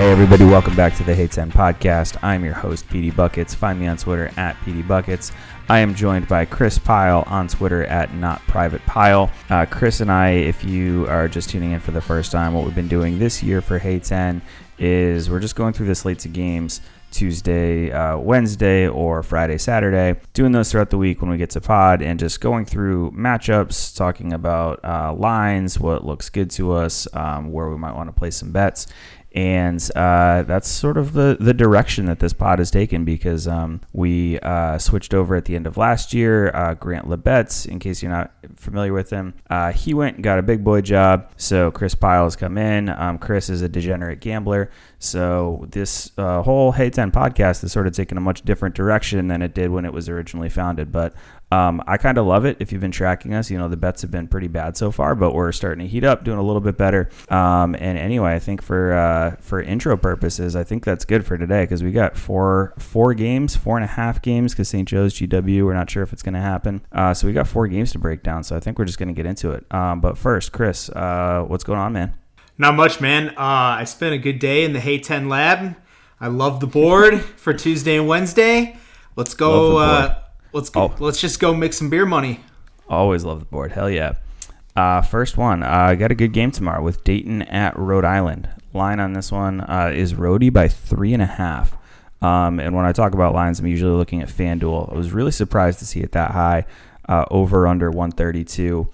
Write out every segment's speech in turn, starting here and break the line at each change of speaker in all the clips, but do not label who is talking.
Hey everybody, welcome back to the Hey 10 podcast. I'm your host, PD Buckets. Find me on Twitter at PD Buckets. I am joined by Chris Pyle on Twitter at NotPrivatePyle. Chris and I, if you are just tuning in for the first time, what we've been doing this year for Hey 10 is we're just going through the slates of games Tuesday, Wednesday, or Friday, Saturday, doing those throughout the week when we get to pod and just going through matchups, talking about lines, what looks good to us, where we might want to place some bets. And that's sort of the direction that this pod has taken because we switched over at the end of last year. Grant Lebetz, in case you're not familiar with him, he went and got a big boy job. So Chris Pyle has come in. Chris is a degenerate gambler. So this whole Hey 10 podcast has sort of taken a much different direction than it did when it was originally founded. But I kind of love it. If you've been tracking us, you know, the bets have been pretty bad so far, but we're starting to heat up, doing a little bit better. And anyway, I think for intro purposes, I think that's good for today because we got four games, 4.5 games because St. Joe's GW, we're not sure if it's going to happen. So we got 4 games to break down. So I think we're just going to get into it. But first, Chris, what's going on, man?
Not much, man. I spent a good day in the Hey 10 lab. I love the board for Tuesday and Wednesday. Let's go. Let's just go make some beer money.
Always love the board. Hell yeah. First one. I got a good game tomorrow with Dayton at Rhode Island. Line on this one is Rhody by 3.5. And when I talk about lines, I'm usually looking at FanDuel. I was really surprised to see it that high, over under 132.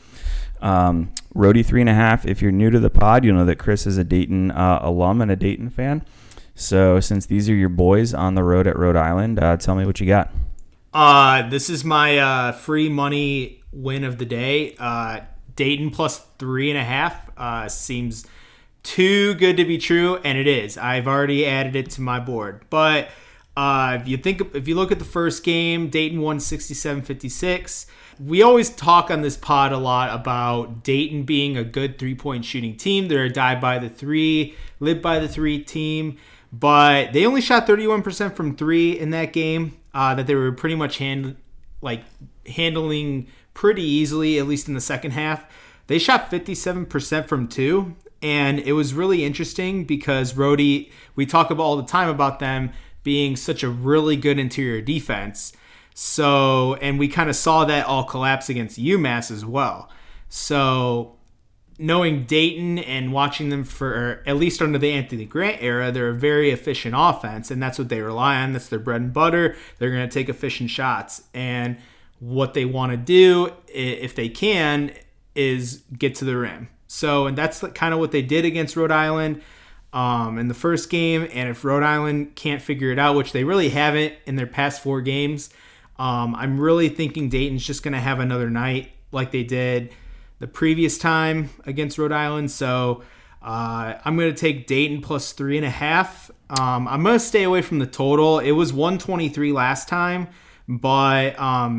Rhody 3.5. If you're new to the pod, you'll know that Chris is a Dayton alum and a Dayton fan. So since these are your boys on the road at Rhode Island, tell me what you got.
This is my free money win of the day. Dayton plus 3.5 seems too good to be true, and it is. I've already added it to my board. But if you look at the first game, Dayton won 67-56. We always talk on this pod a lot about Dayton being a good three-point shooting team. They're a die by the three, live by the three team. But they only shot 31% from three in that game. That they were pretty much handling pretty easily, at least in the second half. They shot 57% from two, and it was really interesting because Rhody, we talk about all the time about them being such a really good interior defense. So, and we kind of saw that all collapse against UMass as well. So, knowing Dayton and watching them for, at least under the Anthony Grant era, they're a very efficient offense, and that's what they rely on. That's their bread and butter. They're going to take efficient shots. And what they want to do, if they can, is get to the rim. So, and that's kind of what they did against Rhode Island in the first game. And if Rhode Island can't figure it out, which they really haven't in their past 4 games, I'm really thinking Dayton's just going to have another night like they did the previous time against Rhode Island. So I'm going to take Dayton plus 3.5. I'm going to stay away from the total. It was 123 last time, but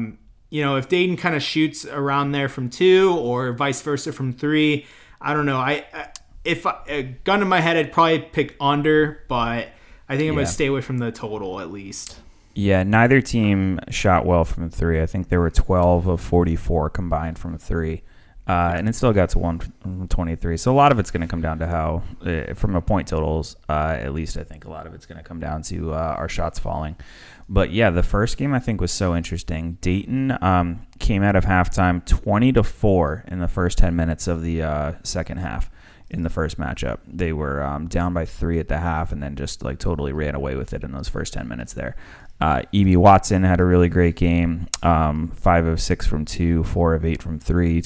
if Dayton kind of shoots around there from 2 or vice versa from 3, I don't know. If a gun in my head, I'd probably pick under, but I think I'm going to stay away from the total at least.
Yeah, neither team shot well from 3. I think there were 12 of 44 combined from 3. And it still got to 123. So a lot of it's going to come down to how, from a point totals, at least I think a lot of it's going to come down to our shots falling. But yeah, the first game I think was so interesting. Dayton came out of halftime 20-4 in the first 10 minutes of the second half in the first matchup. They were down by 3 at the half and then just like totally ran away with it in those first 10 minutes there. E.B. Watson had a really great game, 5 of 6 from 2, 4 of 8 from 3,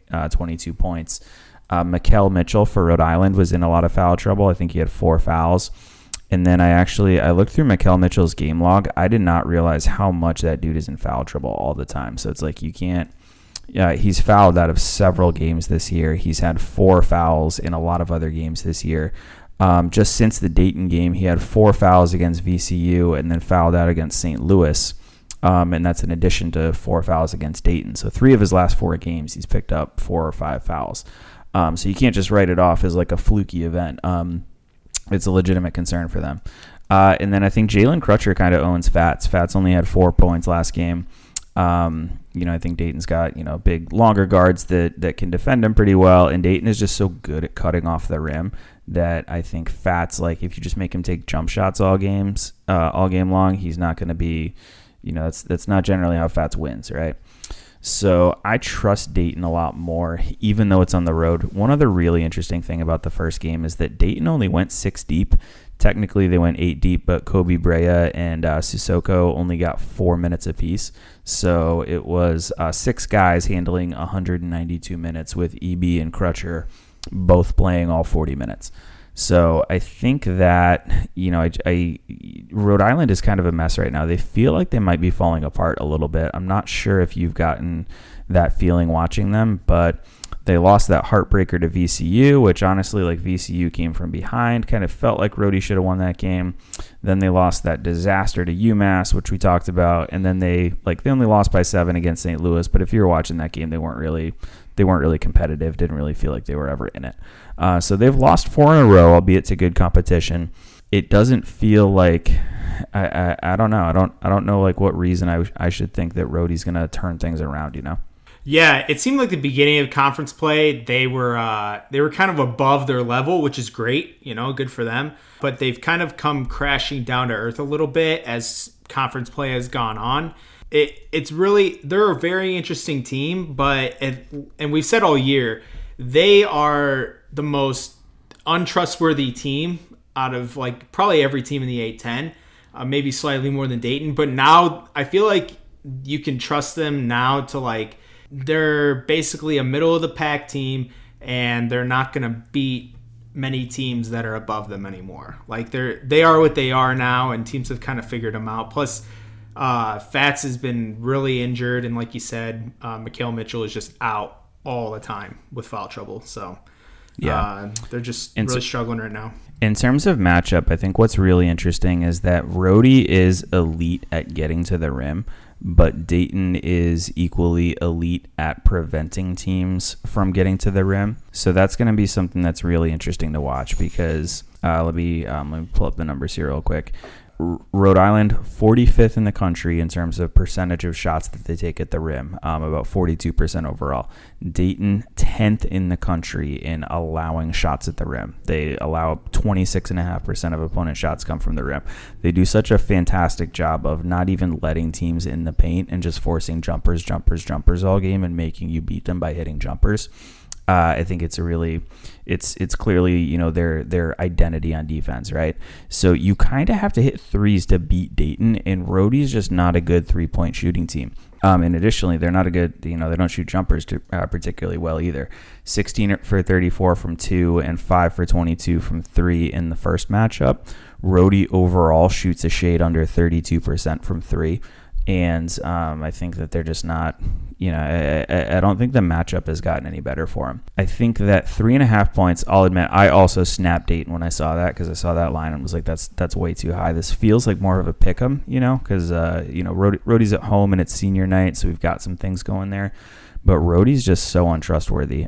22 points. Makel Mitchell for Rhode Island was in a lot of foul trouble. I think he had 4 fouls. And then I looked through Makel Mitchell's game log. I did not realize how much that dude is in foul trouble all the time. So it's like you can't. He's fouled out of several games this year. He's had 4 fouls in a lot of other games this year. Just since the Dayton game, he had 4 fouls against VCU and then fouled out against St. Louis. And that's in addition to 4 fouls against Dayton. So 3 of his last 4 games, he's picked up 4 or 5 fouls. So you can't just write it off as like a fluky event. It's a legitimate concern for them. And then I think Jalen Crutcher kind of owns Fats. Fats only had 4 points last game. I think Dayton's got, big, longer guards that can defend him pretty well. And Dayton is just so good at cutting off the rim that I think Fats, like if you just make him take jump shots all game long, he's not going to be, that's not generally how Fats wins, right? So I trust Dayton a lot more, even though it's on the road. One other really interesting thing about the first game is that Dayton only went 6 deep. Technically, they went 8 deep, but Kobe Brea and Sissoko only got 4 minutes apiece. So it was 6 guys handling 192 minutes with EB and Crutcher both playing all 40 minutes. So I think that, Rhode Island is kind of a mess right now. They feel like they might be falling apart a little bit. I'm not sure if you've gotten that feeling watching them, but they lost that heartbreaker to VCU, which honestly, like VCU came from behind, kind of felt like Rhodey should have won that game. Then they lost that disaster to UMass, which we talked about, and then they only lost by 7 against St. Louis. But if you were watching that game, they weren't really competitive. Didn't really feel like they were ever in it. So they've lost 4 in a row, albeit to good competition. It doesn't feel like I don't know. I don't know like what reason I should think that Rhodey's going to turn things around.
Yeah, it seemed like the beginning of conference play, they were kind of above their level, which is great, good for them. But they've kind of come crashing down to earth a little bit as conference play has gone on. They're a very interesting team, and we've said all year, they are the most untrustworthy team out of like probably every team in the A-10, maybe slightly more than Dayton. But now I feel like you can trust them now to like, they're basically a middle of the pack team, and they're not going to beat many teams that are above them anymore. Like they are what they are now, and teams have kind of figured them out. Plus, Fats has been really injured, and like you said, Mikhail Mitchell is just out all the time with foul trouble. So they're just really struggling right now.
In terms of matchup, I think what's really interesting is that Rhodey is elite at getting to the rim, but Dayton is equally elite at preventing teams from getting to the rim. So that's going to be something that's really interesting to watch because let me pull up the numbers here real quick. Rhode Island, 45th in the country in terms of percentage of shots that they take at the rim, about 42% overall. Dayton, 10th in the country in allowing shots at the rim. They allow 26.5% of opponent shots come from the rim. They do such a fantastic job of not even letting teams in the paint and just forcing jumpers all game and making you beat them by hitting jumpers. I think it's clearly, their identity on defense, right? So you kind of have to hit threes to beat Dayton, and Rhodey's just not a good 3-point shooting team. And additionally, they're not a good, they don't shoot jumpers particularly well either. 16 for 34 from 2 and 5 for 22 from 3 in the first matchup. Rhodey overall shoots a shade under 32% from 3. And I think that they're just not, I don't think the matchup has gotten any better for them. I think that 3.5 points, I'll admit, I also snapped Dayton when I saw that because I saw that line and was like, that's way too high. This feels like more of a pick 'em, because, Rhodey's at home and it's senior night, so we've got some things going there. But Rhodey's just so untrustworthy.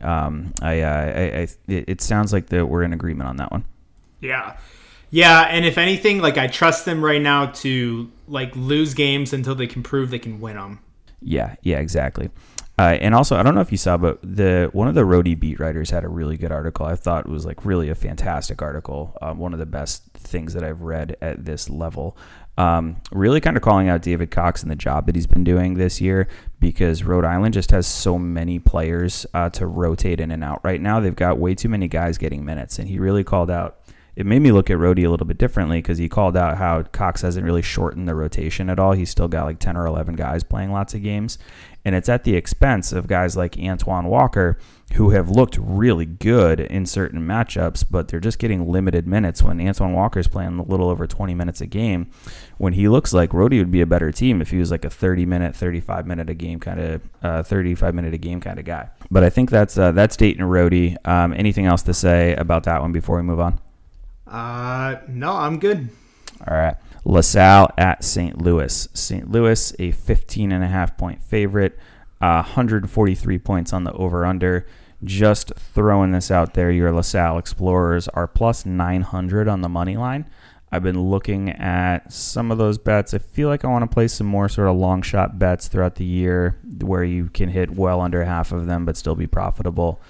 It sounds like that we're in agreement on that one.
Yeah. Yeah, and if anything, like I trust them right now to like lose games until they can prove they can win them.
Yeah, exactly. And also, I don't know if you saw, but one of the Rhodey beat writers had a really good article. I thought it was like really a fantastic article. One of the best things that I've read at this level. Really kind of calling out David Cox and the job that he's been doing this year because Rhode Island just has so many players to rotate in and out right now. They've got way too many guys getting minutes, and he really called out. It made me look at Rhodey a little bit differently because he called out how Cox hasn't really shortened the rotation at all. He's still got like 10 or 11 guys playing lots of games. And it's at the expense of guys like Antoine Walker who have looked really good in certain matchups, but they're just getting limited minutes when Antoine Walker's playing a little over 20 minutes a game. When he looks like Rhodey would be a better team if he was like a 30-minute, 35-minute a game kind of 35-minute a game kind of guy. But I think that's Dayton and Rhodey. Anything else to say about that one before we move on?
No, I'm good.
All right. LaSalle at St. Louis. St. Louis, a 15.5 point favorite, 143 points on the over-under. Just throwing this out there, your LaSalle Explorers are plus 900 on the money line. I've been looking at some of those bets. I feel like I want to play some more sort of long shot bets throughout the year where you can hit well under half of them but still be profitable.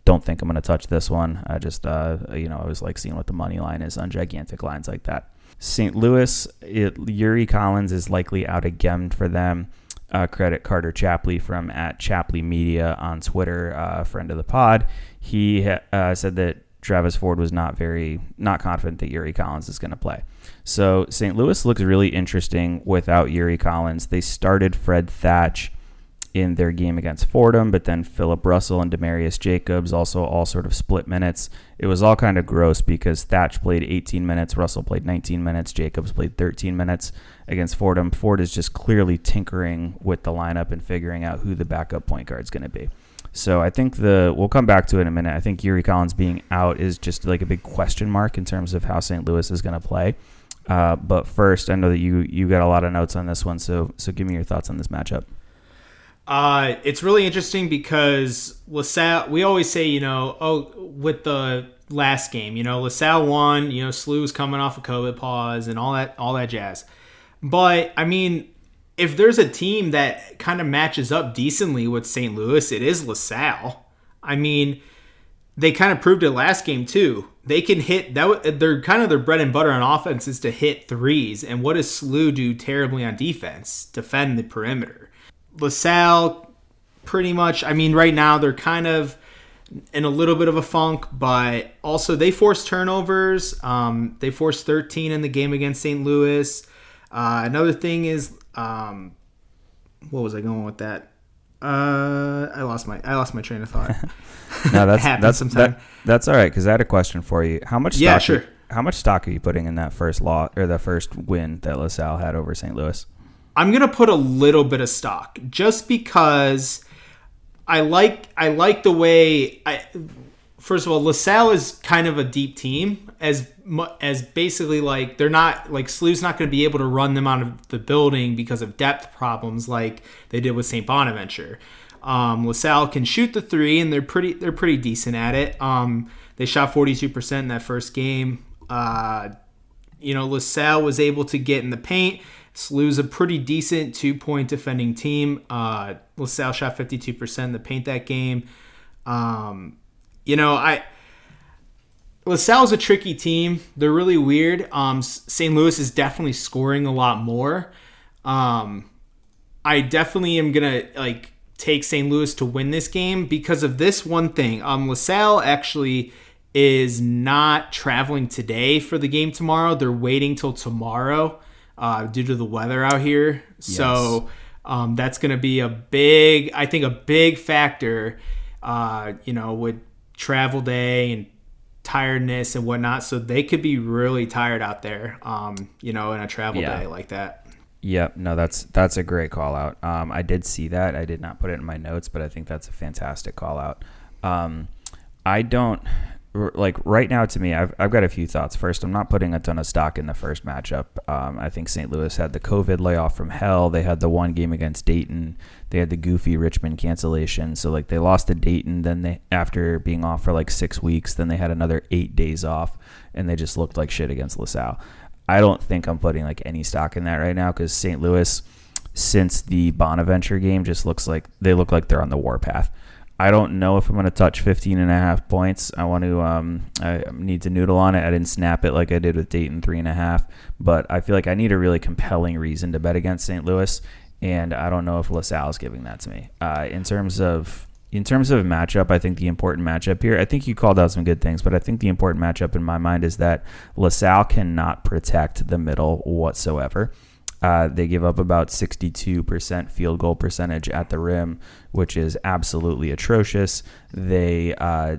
don't think I'm going to touch this one. I just, I always like seeing what the money line is on gigantic lines like that. St. Louis, Yuri Collins is likely out again for them. Credit Carter Chapley from @ChapleyMedia on Twitter, friend of the pod. He said that Travis Ford was not confident that Yuri Collins is going to play. So St. Louis looks really interesting without Yuri Collins. They started Fred Thatch in their game against Fordham, but then Philip Russell and Demarius Jacobs also all sort of split minutes. It was all kind of gross because Thatch played 18 minutes, Russell played 19 minutes, Jacobs played 13 minutes against Fordham. Ford is just clearly tinkering with the lineup and figuring out who the backup point guard is going to be. So I think we'll come back to it in a minute. I think Yuri Collins being out is just like a big question mark in terms of how St. Louis is going to play. But first, I know that you got a lot of notes on this one, so give me your thoughts on this matchup.
It's really interesting because LaSalle, we always say, with the last game, LaSalle won, SLU was coming off a COVID pause and all that jazz. But, I mean, if there's a team that kind of matches up decently with St. Louis, it is LaSalle. I mean, they kind of proved it last game too. They can hit that. They're kind of their bread and butter on offense is to hit threes. And what does SLU do terribly on defense? Defend the perimeter. LaSalle, pretty much, I mean, right now they're kind of in a little bit of a funk, but also they forced turnovers. They forced 13 in the game against St. Louis. Another thing is, what was I going with that? I lost my train of thought.
No, that's all right, because I had a question for you. How much stock are you putting in that first first win that LaSalle had over St. Louis?
I'm going to put a little bit of stock just because I like the way first of all, LaSalle is kind of a deep team as basically like they're not like SLU's not going to be able to run them out of the building because of depth problems like they did with St. Bonaventure. LaSalle can shoot the three and they're pretty decent at it. They shot 42% in that first game. LaSalle was able to get in the paint. SLU's a pretty decent 2-point defending team. LaSalle shot 52% in the paint that game. LaSalle's a tricky team. They're really weird. St. Louis is definitely scoring a lot more. I definitely am going to take St. Louis to win this game because of this one thing. LaSalle actually is not traveling today for the game tomorrow. They're waiting till tomorrow. Due to the weather out here. Yes. So that's going to be a big factor, with travel day and tiredness and whatnot. So they could be really tired out there, in a travel day like that.
Yep. No, that's a great call out. I did see that. I did not put it in my notes, but I think that's a fantastic call out. I don't... right now, to me, I've got a few thoughts. First, I'm not putting a ton of stock in the first matchup. I think St. Louis had the COVID layoff from hell. They had the one game against Dayton. They had the goofy Richmond cancellation. So, they lost to Dayton. Then after being off for 6 weeks, then they had another 8 days off, and they just looked like shit against LaSalle. I don't think I'm putting any stock in that right now because St. Louis, since the Bonaventure game, just look like they're on the warpath. I don't know if I'm going to touch 15.5 points. I need to noodle on it. I didn't snap it like I did with Dayton 3.5, but I feel like I need a really compelling reason to bet against St. Louis, and I don't know if LaSalle is giving that to me. In terms of matchup, I think the important matchup here, I think you called out some good things, but I think the important matchup in my mind is that LaSalle cannot protect the middle whatsoever. They give up about 62% field goal percentage at the rim, which is absolutely atrocious. They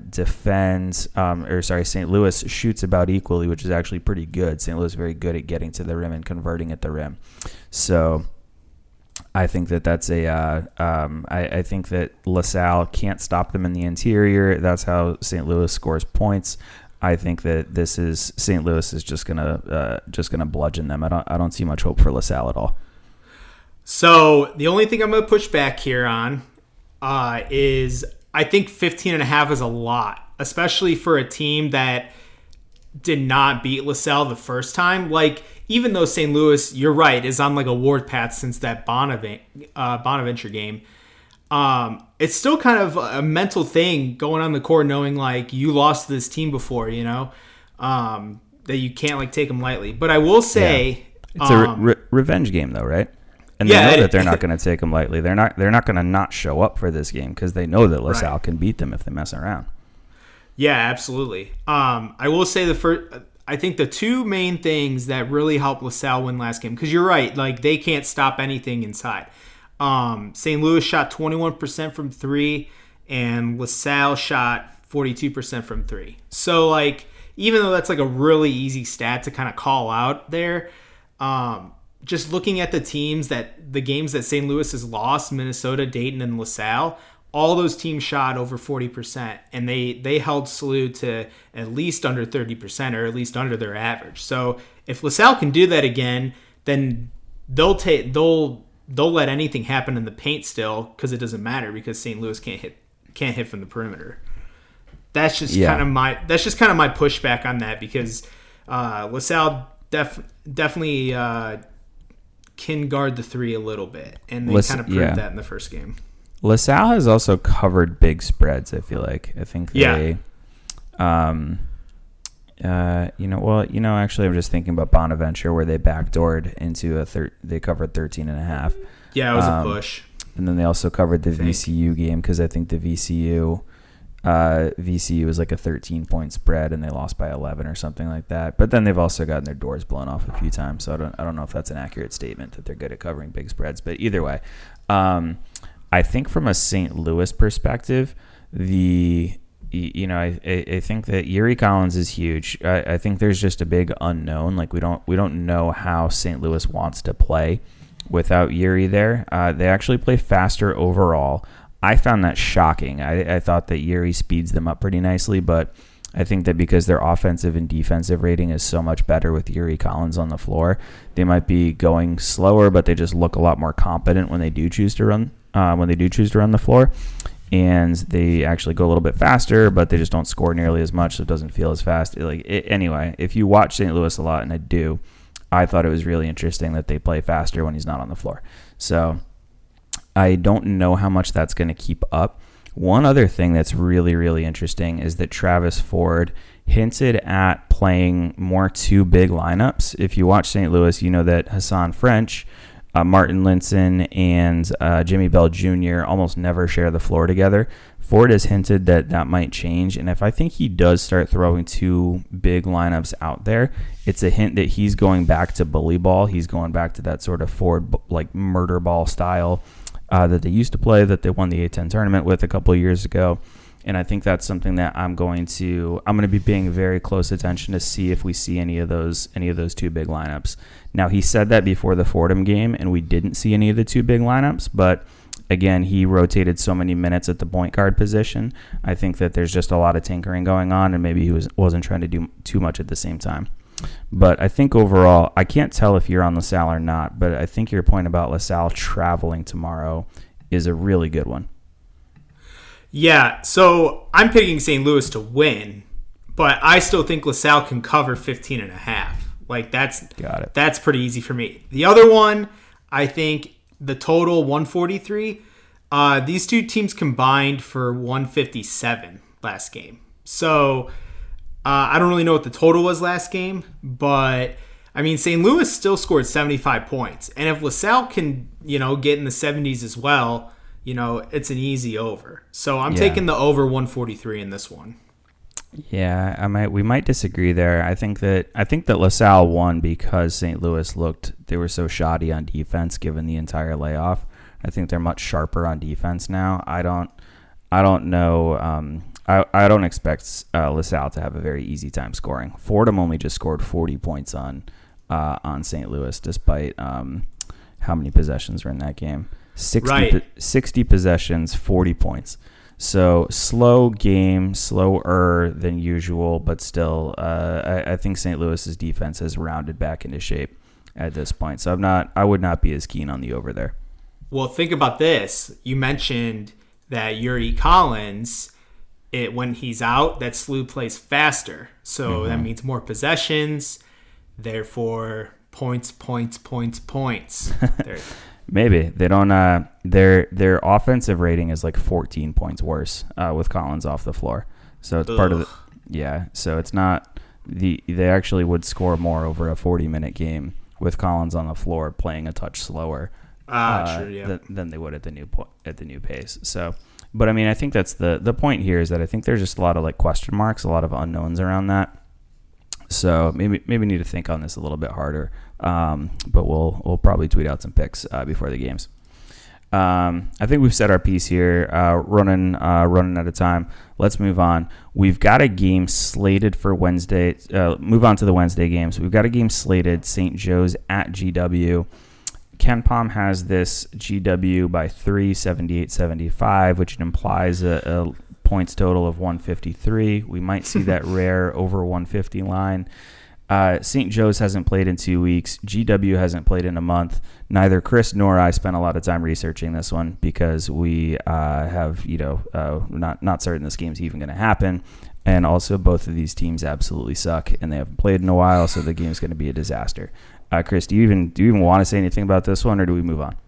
St. Louis shoots about equally, which is actually pretty good. St. Louis is very good at getting to the rim and converting at the rim. So I think that's I think that LaSalle can't stop them in the interior. That's how St. Louis scores points. I think that St. Louis is just gonna bludgeon them. I don't see much hope for LaSalle at all.
So the only thing I'm gonna push back here on is I think 15.5 is a lot, especially for a team that did not beat LaSalle the first time. Even though St. Louis, you're right, is on a warpath since that Bonaventure game. it's still kind of a mental thing going on the court, knowing like you lost to this team before, that you can't like take them lightly. But I will say,
it's a revenge game though, right? And they know that they're not going to take them lightly. They're not going to not show up for this game because they know that LaSalle can beat them if they mess around.
Yeah, absolutely. I will say I think the two main things that really helped LaSalle win last game, because you're right, like they can't stop anything inside. St. Louis shot 21% from three, and LaSalle shot 42% from three. So like, even though that's like a really easy stat to kind of call out there, just looking at the games that St. Louis has lost, Minnesota, Dayton, and LaSalle, all those teams shot over 40%, and they held SLU to at least under 30%, or at least under their average. So if LaSalle can do that again, then they'll let anything happen in the paint still, because it doesn't matter, because St. Louis can't hit from the perimeter. That's just kind of my pushback on that, because LaSalle definitely can guard the three a little bit, and they kind of proved that in the first game.
LaSalle has also covered big spreads, I feel like. I think they actually I'm just thinking about Bonaventure, where they backdoored into they covered 13.5.
Yeah, it was a push.
And then they also covered the VCU game, because I think the VCU was like a 13-point spread, and they lost by 11 or something like that. But then they've also gotten their doors blown off a few times, so I don't know if that's an accurate statement that they're good at covering big spreads. But either way, I think from a St. Louis perspective, I think that Yuri Collins is huge. I think there's just a big unknown. Like we don't know how St. Louis wants to play without Yuri there. They actually play faster overall. I found that shocking. I thought that Yuri speeds them up pretty nicely, but I think that because their offensive and defensive rating is so much better with Yuri Collins on the floor, they might be going slower, but they just look a lot more competent when they do choose to run. When they do choose to run the floor, and they actually go a little bit faster, but they just don't score nearly as much, so it doesn't feel as fast. Anyway, if you watch St. Louis a lot, and I thought it was really interesting that they play faster when he's not on the floor. So I don't know how much that's going to keep up. One other thing that's really, really interesting is that Travis Ford hinted at playing more two big lineups. If you watch St. Louis, you know that Hassan French, Martin Linson, and Jimmy Bell Jr. almost never share the floor together. Ford has hinted that might change, and if I think he does start throwing two big lineups out there, it's a hint that he's going back to bully ball. He's going back to that sort of Ford like murder ball style that they used to play, that they won the A10 tournament with a couple of years ago. And I think that's something that I'm going to be paying very close attention to see if we see any of those two big lineups. Now, he said that before the Fordham game, and we didn't see any of the two big lineups, but again, he rotated so many minutes at the point guard position. I think that there's just a lot of tinkering going on, and maybe he wasn't trying to do too much at the same time. But I think overall, I can't tell if you're on LaSalle or not, but I think your point about LaSalle traveling tomorrow is a really good one.
Yeah, so I'm picking St. Louis to win, but I still think LaSalle can cover 15.5. Like that's pretty easy for me. The other one, I think the total 143. These two teams combined for 157 last game. So I don't really know what the total was last game, but I mean St. Louis still scored 75 points, and if LaSalle can get in the 70s as well, it's an easy over. So I'm taking the over 143 in this one.
Yeah, we might disagree there. I think that LaSalle won because St. Louis they were so shoddy on defense given the entire layoff. I think they're much sharper on defense now. I don't know. I don't expect LaSalle to have a very easy time scoring. Fordham only just scored 40 points on St. Louis, despite how many possessions were in that game. 60 possessions, 40 points. So slow game, slower than usual, but still, I think St. Louis's defense has rounded back into shape at this point. So I would not be as keen on the over there.
Well, think about this. You mentioned that Yuri Collins, when he's out, that SLU plays faster. So that means more possessions, therefore points. There.
Maybe they don't. Their offensive rating is like 14 points worse with Collins off the floor. So it's part of the. Yeah. So it's not they actually would score more over a 40-minute game with Collins on the floor playing a touch slower.
True, yeah.
Than they would at the new pace. So, but I mean, I think that's the point here is that I think there's just a lot of like question marks, a lot of unknowns around that. So maybe need to think on this a little bit harder. But we'll probably tweet out some picks before the games. I think we've said our piece here. Running out of time. Let's move on. We've got a game slated for Wednesday. Move on to the Wednesday games. We've got a game slated. St. Joe's at GW. KenPom has this GW by 3, 78-75, which implies a points total of 153. We might see that rare over 150 line. St. Joe's hasn't played in 2 weeks. GW hasn't played in a month. Neither Chris nor I spent a lot of time researching this one because we have, not certain this game's even going to happen. And also, both of these teams absolutely suck, and they haven't played in a while, so the game's going to be a disaster. Chris, do you even want to say anything about this one, or do we move on?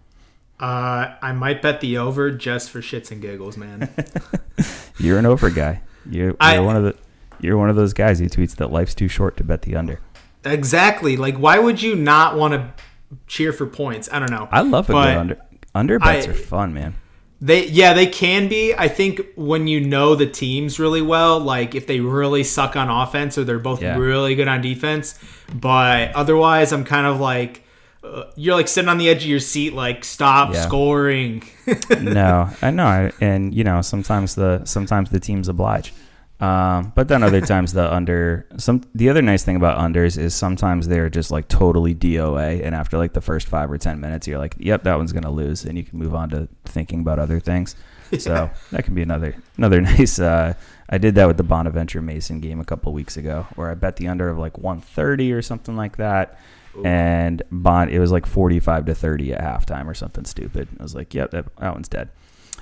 I might bet the over just for shits and giggles, man.
You're an over guy. You're one of those guys who tweets that life's too short to bet the under.
Exactly. Like, why would you not want to cheer for points? I don't know.
I love a good under. Under bets are fun, man.
They can be. I think when you know the teams really well, like if they really suck on offense or they're both really good on defense. But otherwise, I'm kind of like, you're like sitting on the edge of your seat, like stop scoring.
No, I know, and sometimes the teams oblige. But then other times the other nice thing about unders is sometimes they're just like totally DOA, and after like the first 5 or 10 minutes you're like, yep, that one's gonna lose, and you can move on to thinking about other things. So that can be another nice. I did that with the Bonaventure Mason game a couple weeks ago, where I bet the under of like 130 or something like that. Ooh. And it was like 45-30 at halftime or something stupid. I was like, yep, that one's dead.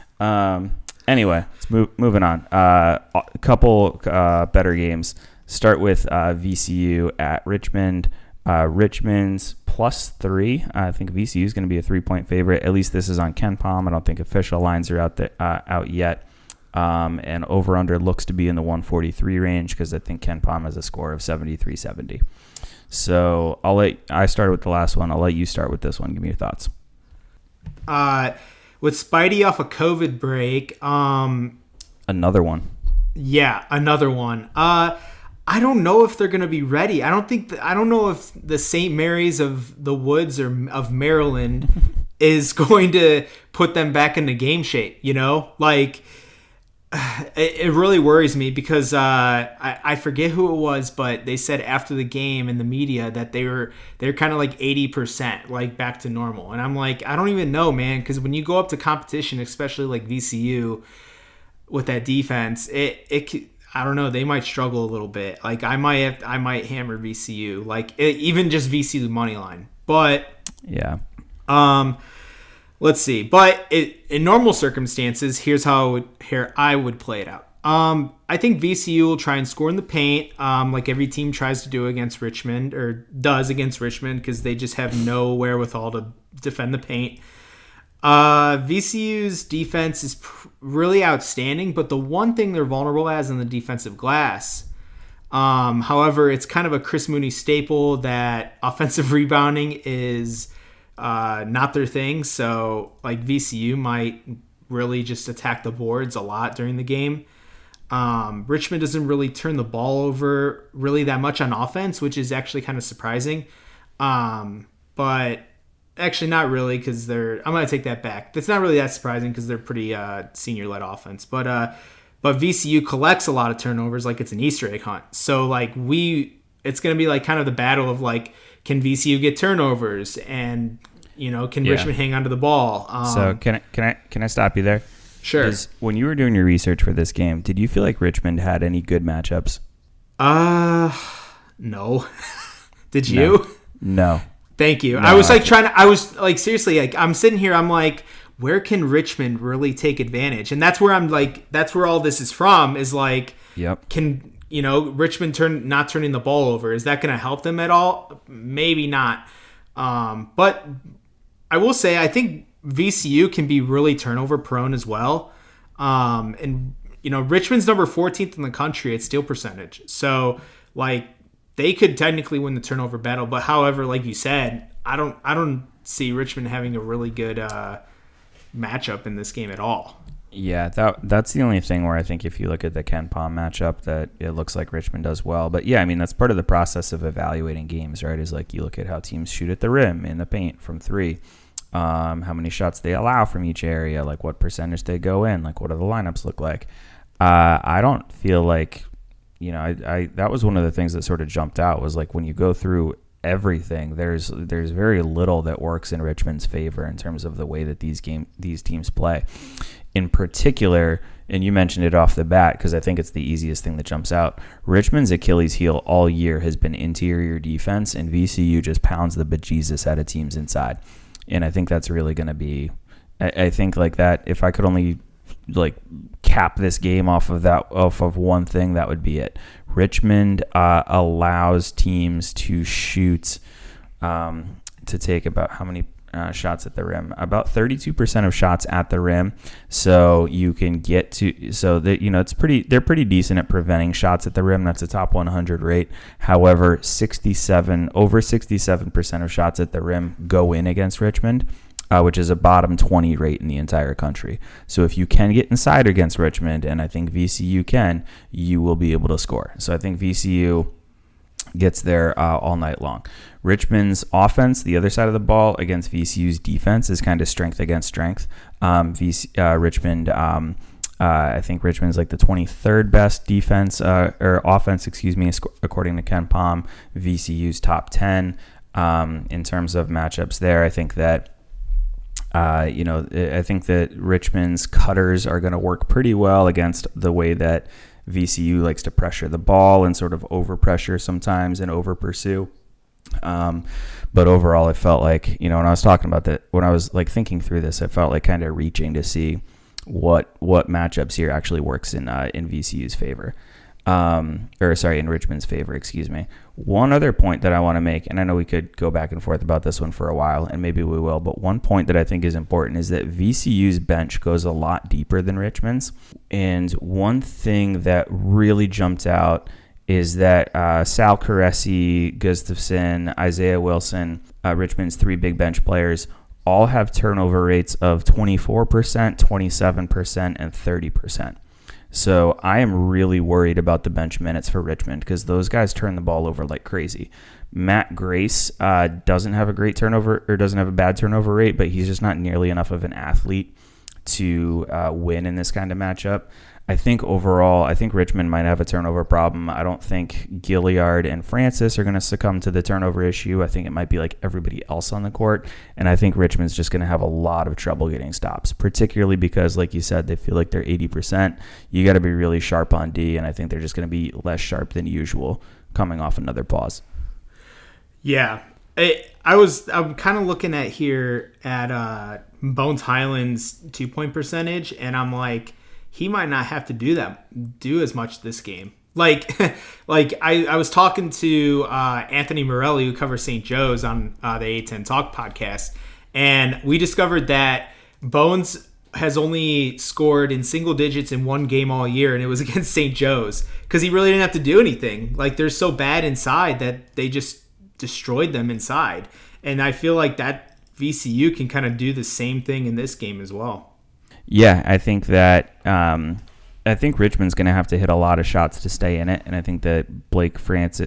Anyway, let's moving on. A couple better games. Start with VCU at Richmond. Richmond's +3. I think VCU is going to be a 3-point favorite. At least this is on KenPom. I don't think official lines are out yet. And over-under looks to be in the 143 range because I think KenPom has a score of 73-70. So I started with the last one. I'll let you start with this one. Give me your thoughts.
With Spidey off a COVID break,
another one.
Yeah, another one. I don't know if they're going to be ready. I don't know if the St. Mary's of the Woods or of Maryland is going to put them back into game shape. Like it really worries me because I forget who it was, but they said after the game in the media that they're kind of like 80%, like back to normal. And I'm like, I don't even know, man, because when you go up to competition, especially like VCU with that defense, I don't know, they might struggle a little bit. Like I might hammer VCU, like even just VCU money line. But
yeah,
let's see. But in normal circumstances, here's how I would play it out. I think VCU will try and score in the paint, like every team tries to do against Richmond or does against Richmond, because they just have no wherewithal to defend the paint. VCU's defense is really outstanding, but the one thing they're vulnerable as in the defensive glass. However, it's kind of a Chris Mooney staple that offensive rebounding is not their thing. So like VCU might really just attack the boards a lot during the game. Richmond doesn't really turn the ball over really that much on offense, which is actually kind of surprising. But actually not really, because I'm going to take that back. That's not really that surprising because they're pretty senior-led offense. But VCU collects a lot of turnovers like it's an Easter egg hunt. So like it's going to be like kind of the battle of like, can VCU get turnovers, and can Richmond hang onto the ball?
So can I stop you there?
Sure.
When you were doing your research for this game, did you feel like Richmond had any good matchups?
No. Did you?
No.
Thank you.
No,
I was like seriously, like I'm sitting here, I'm like, where can Richmond really take advantage? And that's where I'm like, that's where all this is from, is like,
yep.
Can Richmond not turning the ball over, is that going to help them at all? Maybe not. But I will say I think VCU can be really turnover prone as well. And Richmond's number 14th in the country at steal percentage. So like they could technically win the turnover battle, but however, like you said, I don't see Richmond having a really good matchup in this game at all.
Yeah, that's the only thing where I think if you look at the Ken Palm matchup that it looks like Richmond does well. But yeah, I mean, that's part of the process of evaluating games, right? Is like you look at how teams shoot at the rim, in the paint, from three, how many shots they allow from each area, like what percentage they go in, like what do the lineups look like. I don't feel like, I that was one of the things that sort of jumped out was like when you go through everything, there's very little that works in Richmond's favor in terms of the way that these teams play. In particular, and you mentioned it off the bat because I think it's the easiest thing that jumps out, Richmond's Achilles heel all year has been interior defense, and VCU just pounds the bejesus out of teams inside. And I think that's really going to be, I think like that, if I could only like cap this game off of one thing, that would be it. Richmond allows teams to shoot, to take about how many shots at the rim? About 32% of shots at the rim. So you can get to, so that, they're pretty decent at preventing shots at the rim. That's a top 100 rate. However, over 67% of shots at the rim go in against Richmond, which is a bottom 20 rate in the entire country. So if you can get inside against Richmond, and I think VCU can, you will be able to score. So I think VCU gets there all night long. Richmond's offense, the other side of the ball, against VCU's defense is kind of strength against strength. Richmond, I think Richmond's like the 23rd best defense or offense, according to Ken Palm. VCU's top 10 in terms of matchups there. I think that I think that Richmond's cutters are going to work pretty well against the way that VCU likes to pressure the ball and sort of overpressure sometimes and over pursue. But overall, it felt like, when I was talking about that, when I was like thinking through this, I felt like kind of reaching to see what matchups here actually works in VCU's favor. In Richmond's favor, excuse me. One other point that I want to make, and I know we could go back and forth about this one for a while, and maybe we will, but one point that I think is important is that VCU's bench goes a lot deeper than Richmond's. And one thing that really jumped out is that Sal Caresi, Gustafson, Isaiah Wilson, Richmond's three big bench players, all have turnover rates of 24%, 27%, and 30%. So I am really worried about the bench minutes for Richmond because those guys turn the ball over like crazy. Matt Grace doesn't have a great turnover or doesn't have a bad turnover rate, but he's just not nearly enough of an athlete to win in this kind of matchup. I think overall, Richmond might have a turnover problem. I don't think Gilliard and Francis are going to succumb to the turnover issue. I think it might be like everybody else on the court. And I think Richmond's just going to have a lot of trouble getting stops, particularly because, like you said, they feel like they're 80%. You got to be really sharp on D, and I think they're just going to be less sharp than usual coming off another pause.
Yeah. I'm kind of looking at here at Bones Highland's 2-point percentage, and I'm like, he might not have to do as much this game. Like I was talking to Anthony Morelli, who covers St. Joe's on the A10 Talk podcast, and we discovered that Bones has only scored in single digits in one game all year, and it was against St. Joe's because he really didn't have to do anything. Like, they're so bad inside that they just destroyed them inside. And I feel like that VCU can kind of do the same thing in this game as well.
Yeah, I think that Richmond's going to have to hit a lot of shots to stay in it, and I think that Blake Francis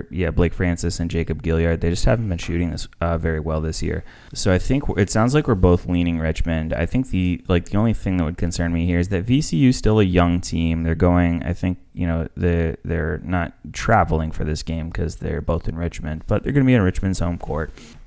and Jacob Gilliard, they just haven't been shooting this very well this year. So I think it sounds like we're both leaning Richmond. I think the only thing that would concern me here is that VCU is still a young team. They're going, I think, they're not traveling for this game because they're both in Richmond, but they're going to be in Richmond's home court.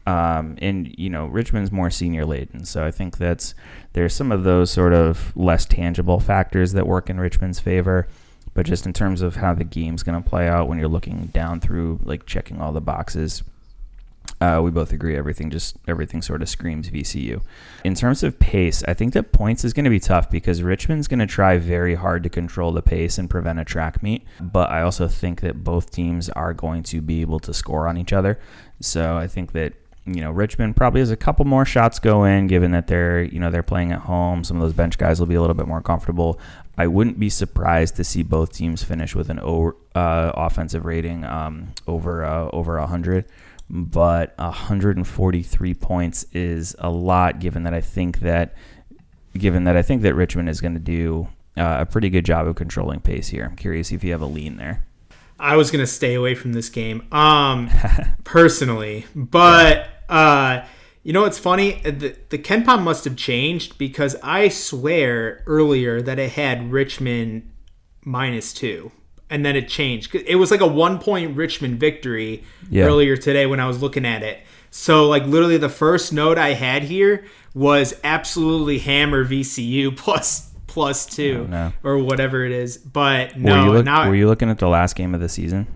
Richmond's more senior laden, so I think there's some of those sort of less tangible factors that work in Richmond's favor, but just in terms of how the game's going to play out when you're looking down through, like, checking all the boxes, We both agree everything sort of screams VCU. In terms of pace, I think that points is going to be tough because Richmond's going to try very hard to control the pace and prevent a track meet. But I also think that both teams are going to be able to score on each other. So I think that Richmond probably has a couple more shots go in, given that they're playing at home. Some of those bench guys will be a little bit more comfortable. I wouldn't be surprised to see both teams finish with an offensive rating over 100. But 143 points is a lot, given that I think that Richmond is going to do a pretty good job of controlling pace here. I'm curious if you have a lean there.
I was going to stay away from this game, personally, but it's funny. The KenPom must have changed because I swear earlier that it had Richmond -2. And then it changed. It was like a 1-point Richmond victory earlier today when I was looking at it. So, like, literally the first note I had here was absolutely hammer VCU plus 2 or whatever it is. But no.
Were you looking at the last game of the season?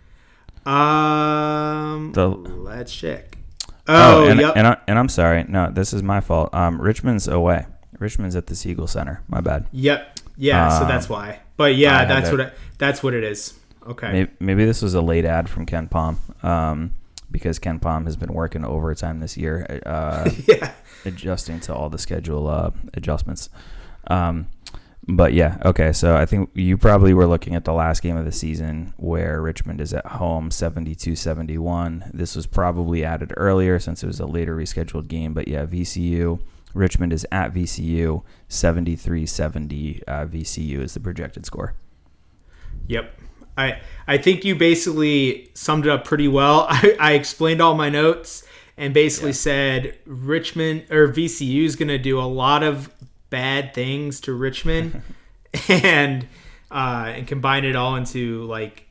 Let's check.
Yep. And I'm sorry. No, this is my fault. Richmond's away. Richmond's at the Siegel Center. My bad.
Yep. Yeah, so that's why. But yeah, that's what it is. Okay.
Maybe this was a late ad from KenPom, because KenPom has been working overtime this year, adjusting to all the schedule adjustments. But yeah, okay. So I think you probably were looking at the last game of the season where Richmond is at home 72-71. This was probably added earlier since it was a later rescheduled game. But yeah, Richmond is at VCU, 73-70. VCU is the projected score.
Yep. I think you basically summed it up pretty well. I explained all my notes and basically said Richmond or VCU is going to do a lot of bad things to Richmond and combine it all into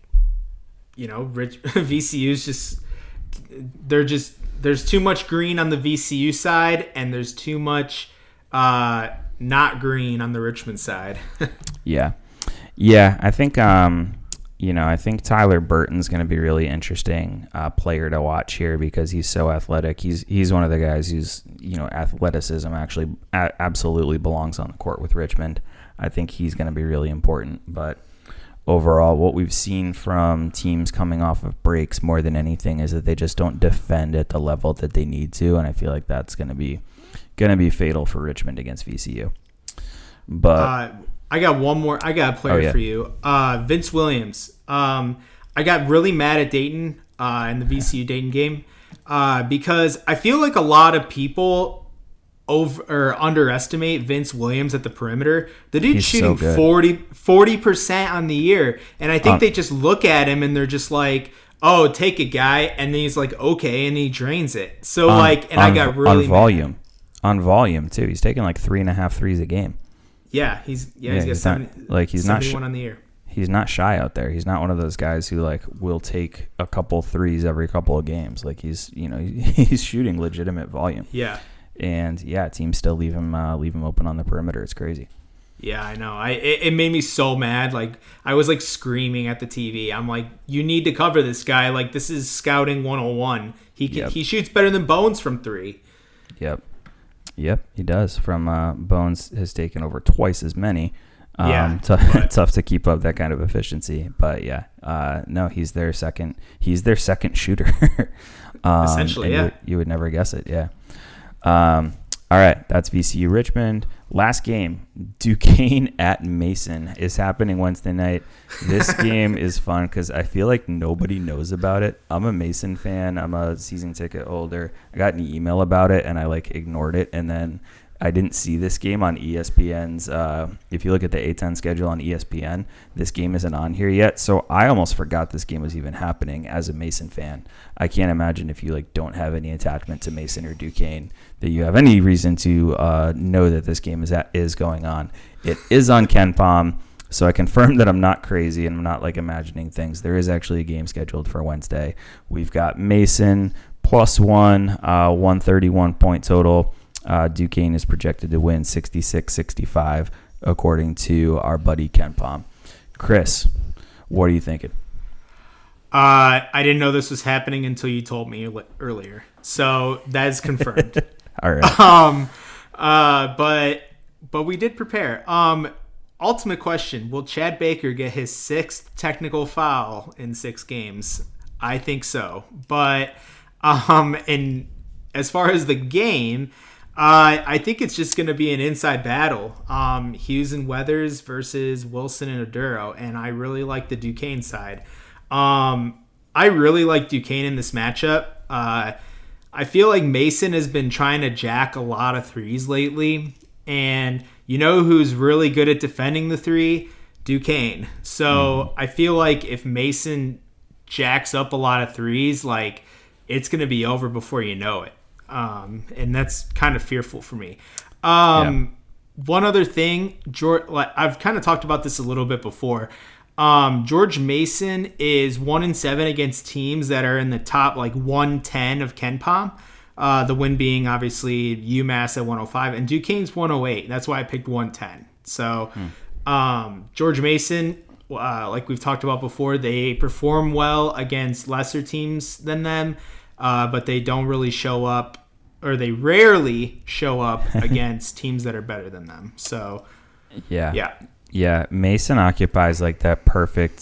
VCU's there's too much green on the VCU side and there's too much not green on the Richmond side.
Yeah, I think I think Tyler Burton's going to be a really interesting player to watch here because he's so athletic. He's one of the guys who's athleticism actually absolutely belongs on the court with Richmond. I think he's going to be really important. But overall, what we've seen from teams coming off of breaks more than anything is that they just don't defend at the level that they need to, and I feel like that's going to be fatal for Richmond against VCU. But
I got one more. I got a player for you. Vince Williams. I got really mad at Dayton in the VCU Dayton game because I feel like a lot of people underestimate Vince Williams at the perimeter. The dude's shooting 40% on the year. And I think they just look at him and they're just like, oh, take it, guy. And then he's like, okay. And he drains it. So I got really
mad. On volume, too. He's taking like 3.5 threes a game.
Yeah, he's got 71 on the year.
He's not shy out there. He's not one of those guys who will take a couple threes every couple of games. He's shooting legitimate volume.
Yeah.
And teams still leave him open on the perimeter. It's crazy.
Yeah, I know. It made me so mad. I was screaming at the TV. I'm like, you need to cover this guy. This is scouting 101. He shoots better than Bones from 3.
Yep, he does. From Bones has taken over twice as many. Tough to keep up that kind of efficiency. But no, he's their second shooter.
Essentially,
you would never guess it. Yeah. All right, that's VCU Richmond. Last game, Duquesne at Mason is happening Wednesday night. This game is fun because I feel like nobody knows about it. I'm a Mason fan. I'm a season ticket holder. I got an email about it, and I ignored it. And then I didn't see this game on ESPN's. If you look at the A10 schedule on ESPN, this game isn't on here yet. So I almost forgot this game was even happening as a Mason fan. I can't imagine if you don't have any attachment to Mason or Duquesne that you have any reason to know that this game is going on. It is on KenPom, so I confirm that I'm not crazy and I'm not imagining things. There is actually a game scheduled for Wednesday. We've got Mason +1, 131 point total. Duquesne is projected to win 66-65 according to our buddy KenPom. Chris, what are you thinking?
I didn't know this was happening until you told me earlier. So that is confirmed.
All right.
But we did prepare. Ultimate question: will Chad Baker get his 6th technical foul in 6 games? I think so. But and as far as the game, I think it's just going to be an inside battle. Hughes and Weathers versus Wilson and Oduro, and I really like the Duquesne side. I really like Duquesne in this matchup. I feel like Mason has been trying to jack a lot of threes lately, and you know who's really good at defending the three? Duquesne. So I feel like if Mason jacks up a lot of threes, like it's going to be over before you know it. And that's kind of fearful for me. One other thing, I've kind of talked about this a little bit before. George Mason is 1-7 against teams that are in the top 110 of KenPom. The win being obviously UMass at 105 and Duquesne's 108. That's why I picked 110. So George Mason, like we've talked about before, they perform well against lesser teams than them, but they don't really show up, or they rarely show up against teams that are better than them. So
Yeah, Mason occupies that perfect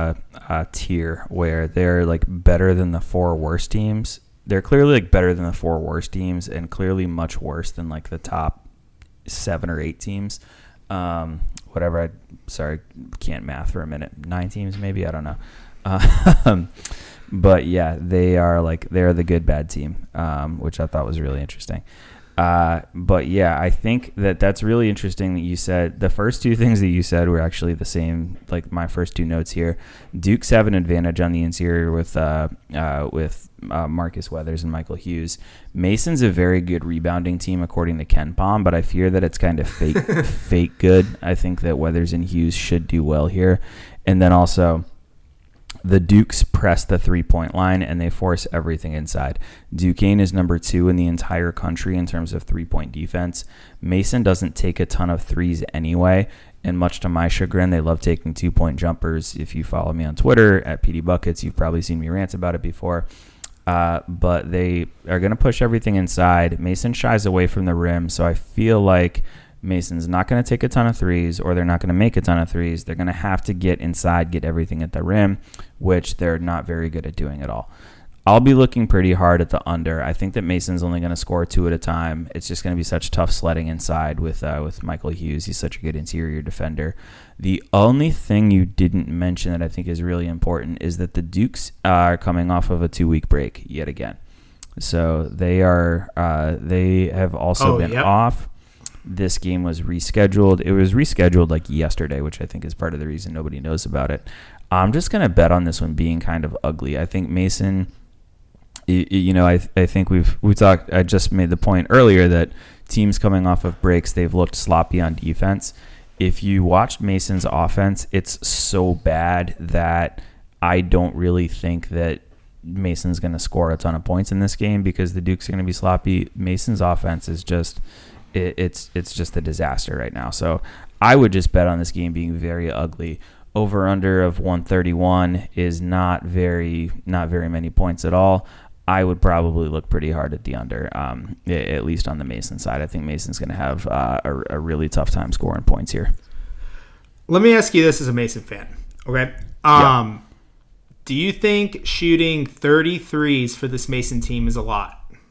tier where they're better than the 4 worst teams. They're clearly better than the 4 worst teams, and clearly much worse than the top 7 or 8 teams. Whatever. Can't math for a minute. 9 teams maybe, I don't know. But yeah, they're the good bad team, which I thought was really interesting. But yeah, I think that's really interesting that you said the first 2 things that you said were actually the same. My first 2 notes here. Dukes have an advantage on the interior with Marcus Weathers and Michael Hughes. Mason's a very good rebounding team according to KenPom, but I fear that it's kind of fake good. I think that Weathers and Hughes should do well here, and then also the Dukes press the 3-point line and they force everything inside. Duquesne is number 2 in the entire country in terms of 3-point defense. Mason doesn't take a ton of threes anyway, and much to my chagrin, they love taking 2-point jumpers. If you follow me on Twitter at PD Buckets, you've probably seen me rant about it before. But they are going to push everything inside. Mason shies away from the rim, so I feel like Mason's not going to take a ton of threes, or they're not going to make a ton of threes. They're going to have to get inside, get everything at the rim, which they're not very good at doing at all. I'll be looking pretty hard at the under. I think that Mason's only going to score 2 at a time. It's just going to be such tough sledding inside with Michael Hughes. He's such a good interior defender. The only thing you didn't mention that I think is really important is that the Dukes are coming off of a 2-week break yet again. So they have also been off. This game was rescheduled. It was rescheduled yesterday, which I think is part of the reason nobody knows about it. I'm just going to bet on this one being kind of ugly. I think Mason, I think we talked, I just made the point earlier that teams coming off of breaks, they've looked sloppy on defense. If you watched Mason's offense, it's so bad that I don't really think that Mason's going to score a ton of points in this game because the Duke's are going to be sloppy. Mason's offense is just... It's just a disaster right now. So I would just bet on this game being very ugly. Over under of 131 is not very many points at all. I would probably look pretty hard at the under, at least on the Mason side. I think Mason's going to have a really tough time scoring points here.
Let me ask you this as a Mason fan, okay? Do you think shooting 33s for this Mason team is a lot?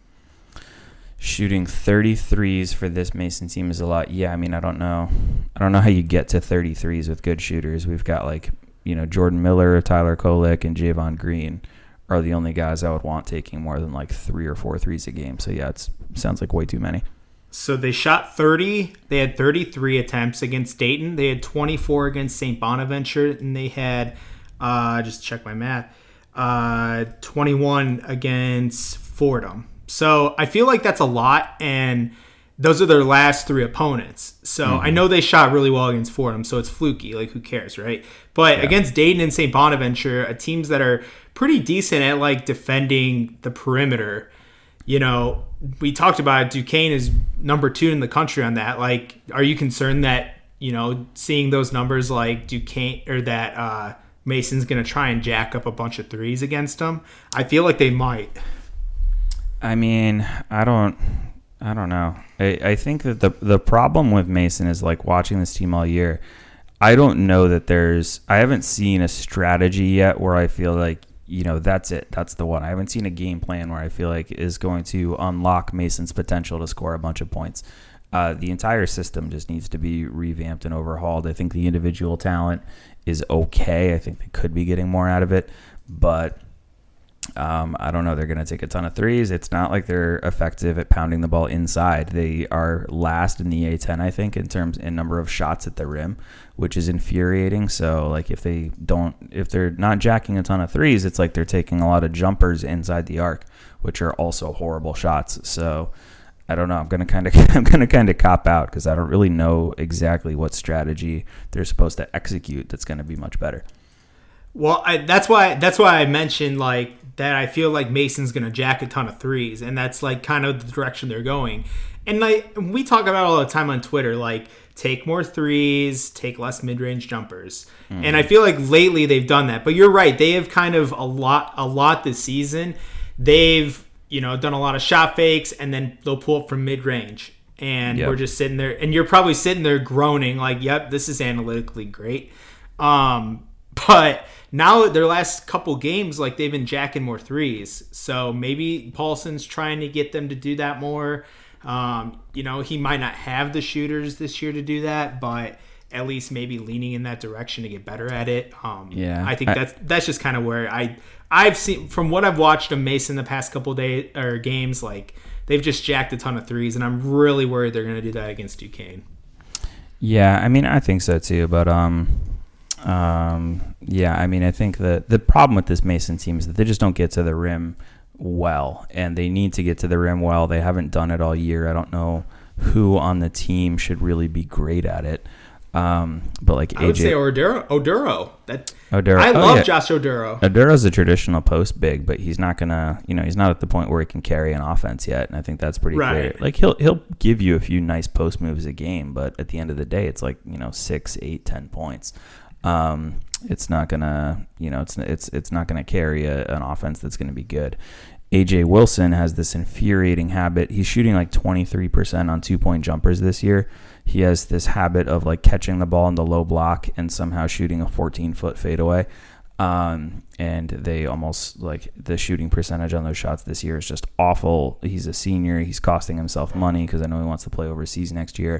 Shooting 33s for this Mason team is a lot. Yeah, I mean, I don't know how you get to 33s with good shooters. We've got Jordan Miller, Tyler Kolek, and Javon Green are the only guys I would want taking more than 3 or 4 threes a game. So yeah, it sounds like way too many.
So they shot 30. They had 33 attempts against Dayton. They had 24 against St. Bonaventure, and they had just check my math, 21 against Fordham. So I feel like that's a lot, and those are their last 3 opponents. So I know they shot really well against Fordham, so it's fluky. Who cares, right? But against Dayton and St. Bonaventure, teams that are pretty decent at defending the perimeter, we talked about it, Duquesne is number 2 in the country on that. Are you concerned that seeing those numbers Duquesne or that Mason's going to try and jack up a bunch of threes against them. I feel like they might.
I mean, I don't know. I think that the problem with Mason is like watching this team all year. I don't know that I haven't seen a strategy yet where I feel like, that's it. That's the one. I haven't seen a game plan where I feel like is going to unlock Mason's potential to score a bunch of points. The entire system just needs to be revamped and overhauled. I think the individual talent is okay. I think they could be getting more out of it, but I don't know. They're going to take a ton of threes. It's not like they're effective at pounding the ball inside. They are last in the A10, I think, in number of shots at the rim, which is infuriating. So, like, if they're not jacking a ton of threes, it's like they're taking a lot of jumpers inside the arc, which are also horrible shots. So, I don't know. I'm gonna kind of cop out because I don't really know exactly what strategy they're supposed to execute that's going to be much better.
Well, that's why I mentioned like that. I feel like Mason's gonna jack a ton of threes, and that's like kind of the direction they're going. And like we talk about all the time on Twitter, like take more threes, take less mid-range jumpers. And I feel like lately they've done that. But you're right; they have kind of a lot this season. They've done a lot of shot fakes, and then they'll pull up from mid-range. And we're just sitting there, and you're probably sitting there groaning like, yep, this is analytically great. But now their last couple games, like they've been jacking more threes. So maybe Paulson's trying to get them to do that more. He might not have the shooters this year to do that, but at least maybe leaning in that direction to get better at it. I think that's just kind of where I've seen from what I've watched of Mason the past couple days or games, like they've just jacked a ton of threes, and I'm really worried they're going to do that against Duquesne.
Yeah, I mean, I think so too, but I mean, I think that the problem with this Mason team is that they just don't get to the rim well, and they need to get to the rim well. They haven't done it all year. I don't know who on the team should really be great at it. But like AJ,
I would say Oduro.
Oduro.
I love Josh Oduro.
Oduro's a traditional post big, but he's not gonna, he's not at the point where he can carry an offense yet, and I think that's pretty clear. Like he'll give you a few nice post moves a game, but at the end of the day, it's like 6, 8, 10 points. It's not gonna, it's not gonna carry an offense that's gonna be good. AJ Wilson has this infuriating habit. He's shooting like 23% on 2-point jumpers this year. He has this habit of like catching the ball in the low block and somehow shooting a 14-foot fadeaway. And they almost like the shooting percentage on those shots this year is just awful. He's a senior. He's costing himself money because I know he wants to play overseas next year.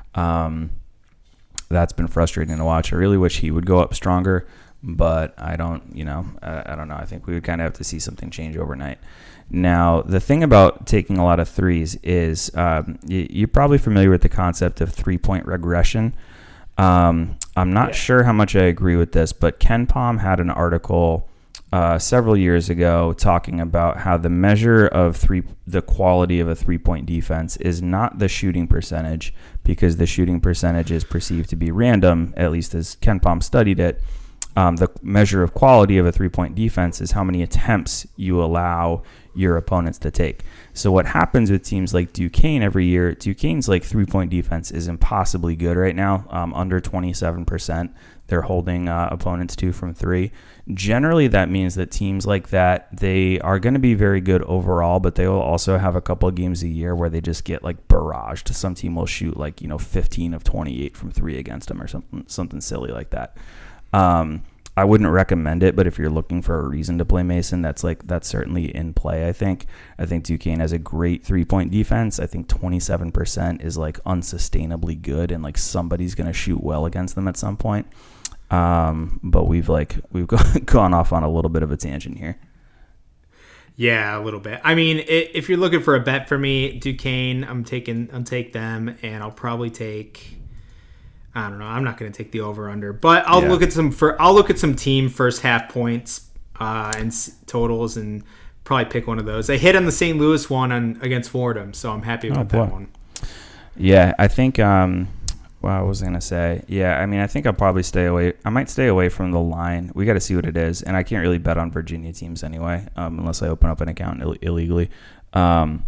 That's been frustrating to watch. I really wish he would go up stronger, but I don't, I don't know. I think we would kind of have to see something change overnight. Now, the thing about taking a lot of threes is you're probably familiar with the concept of 3-point regression. I'm not sure how much I agree with this, but Ken Pom had an article several years ago talking about how the measure of the quality of a 3-point defense is not the shooting percentage, because the shooting percentage is perceived to be random, at least as Ken Pom studied it. The measure of quality of a 3-point defense is how many attempts you allow your opponents to take. So what happens with teams like Duquesne every year, Duquesne's like 3-point defense is impossibly good right now, under 27%. They're holding opponents to from 3. Generally, that means that teams like that, they are going to be very good overall, but they will also have a couple of games a year where they just get like barraged. Some team will shoot like 15 of 28 from 3 against them or something silly like that. I wouldn't recommend it, but if you're looking for a reason to play Mason, that's certainly in play. I think Duquesne has a great 3-point defense. I think 27% is like unsustainably good, and like somebody's going to shoot well against them at some point. But we've gone off on a little bit of a tangent here.
Yeah, a little bit. I mean, if you're looking for a bet for me, Duquesne, I'll take them, and I'll probably take. I don't know. I'm not going to take the over/under, but I'll look at some team first half points and totals, and probably pick one of those. I hit on the St. Louis one against Fordham, so I'm happy about that one.
Yeah, I think. What was I going to say? Yeah, I mean, I think I'll probably stay away. I might stay away from the line. We got to see what it is, and I can't really bet on Virginia teams anyway, unless I open up an account illegally.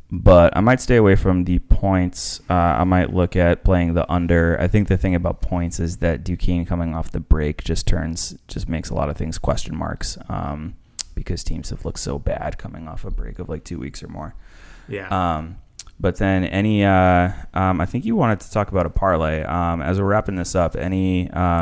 But I might stay away from the points. I might look at playing the under. I think the thing about points is that Duquesne coming off the break just makes a lot of things question marks because teams have looked so bad coming off a break of like 2 weeks or more.
Yeah.
But then I think you wanted to talk about a parlay. As we're wrapping this up, any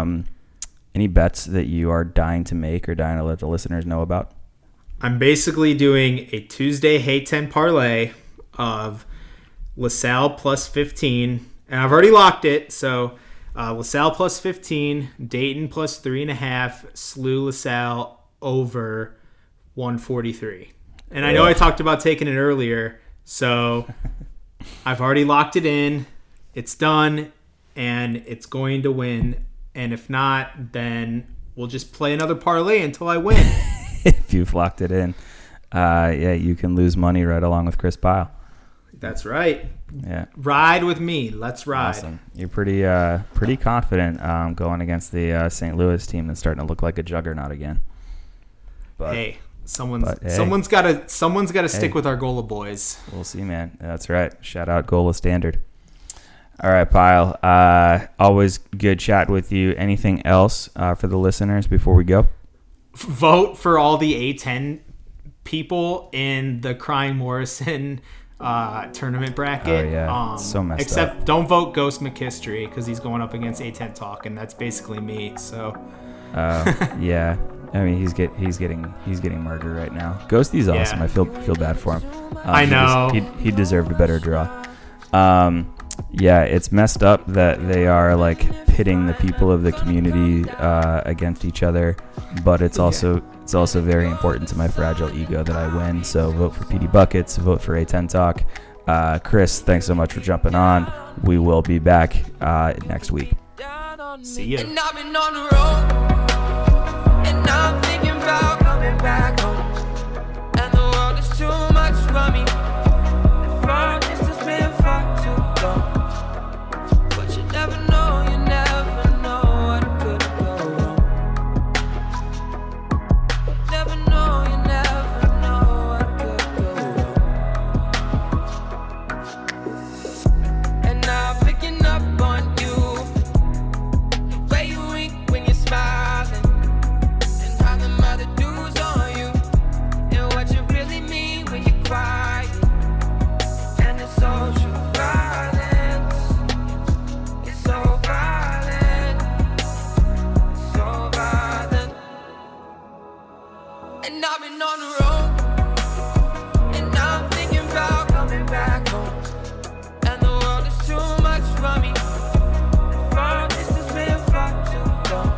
bets that you are dying to make or dying to let the listeners know about?
I'm basically doing a Tuesday Hey 10 parlay of LaSalle plus 15, and I've already locked it. So LaSalle plus 15, Dayton plus 3.5, SLU LaSalle over 143. And I know I talked about taking it earlier, so I've already locked it in. It's done, and it's going to win. And if not, then we'll just play another parlay until I win.
If you've locked it in, you can lose money right along with Chris Pyle.
That's right.
Yeah,
ride with me. Let's ride.
Awesome. You're pretty confident going against the St. Louis team that's starting to look like a juggernaut again. But
hey, someone's got to stick with our Gola boys.
We'll see, man. That's right. Shout out Gola Standard. All right, Pyle. Always good chat with you. Anything else for the listeners before we go?
Vote for all the A10 people in the Crying Morrison tournament bracket.
Oh, yeah. So messed
except
up.
Don't vote Ghost McKistry because he's going up against A10 Talk, and that's basically me. So.
Yeah. I mean, he's getting murdered right now. Ghosty's awesome. I feel bad for him.
I know.
He deserved a better draw. Yeah, it's messed up that they are like pitting the people of the community against each other, but it's also very important to my fragile ego that I win. So vote for PD Buckets, vote for A10 Talk. Chris, thanks so much for jumping on. We will be back next week.
See you.
And I've been on the road, and I'm thinking about coming back home, and the world is too much for me. Far distance been far too long, but you never know what could go wrong. You never know what could go wrong. And now I'm picking up on you. Smiling, and how the mother dudes on you, and what you really mean when you're quiet, and it's so true violence, it's so violent, so violent, and I've been on the road, and I'm thinking about coming back home, and the world is too much for me, far distance been far too long.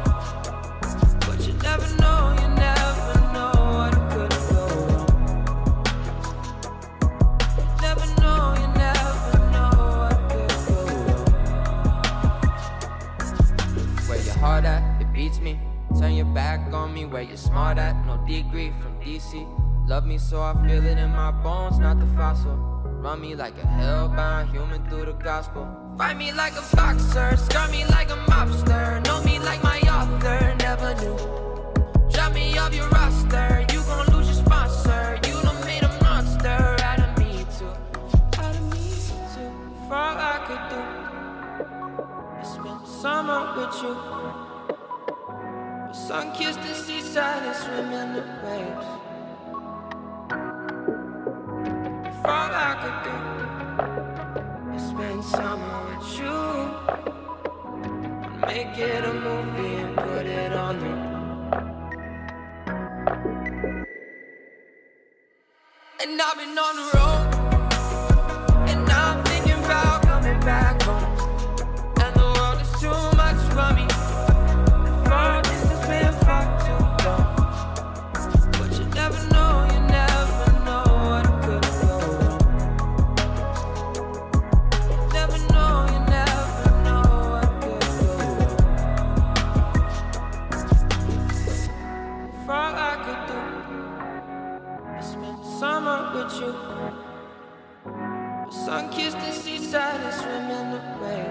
Beats me, turn your back on me, where you smart at, no degree from DC. Love me so I feel it in my bones, not the fossil. Run me like a hellbound human through the gospel. Fight me like a boxer, skirt me like a mobster. Know me like my author, never knew. Drop me off your roster, you gon' lose your sponsor. You done made a monster out of me too. For all I could do is spend summer with you. Sun-kissed the seaside and swim in the waves. If all I could do is spend summer with you, make it a movie and put it on the. And I've been on the road, and I'm thinking about coming back home, and the world is too much for me. Far distance been far too long, but you never know what could go wrong. Never know what could go wrong. If all I could do is spend summer with you, sun-kissed the seaside and swim in the waves.